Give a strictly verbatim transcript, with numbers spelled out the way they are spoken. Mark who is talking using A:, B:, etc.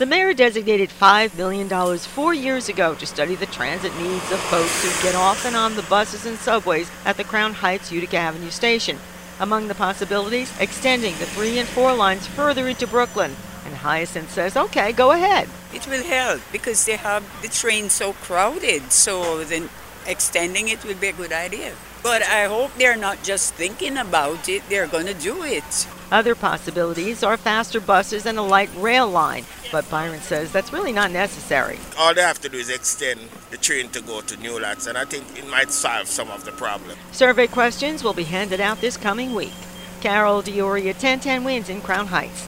A: The mayor designated five million dollars four years ago to study the transit needs of folks who get off and on the buses and subways at the Crown Heights Utica Avenue station. Among the possibilities, extending the three and four lines further into Brooklyn. And Hyacinth says, okay, go ahead.
B: It will help because they have the train so crowded, so then extending it will be a good idea. But I hope they're not just thinking about it, they're going to do it.
A: Other possibilities are faster buses and a light rail line, but Byron says that's really not necessary.
C: All they have to do is extend the train to go to New Lots, and I think it might solve some of the problem.
A: Survey questions will be handed out this coming week. Carol Dioria, ten ten Wins in Crown Heights.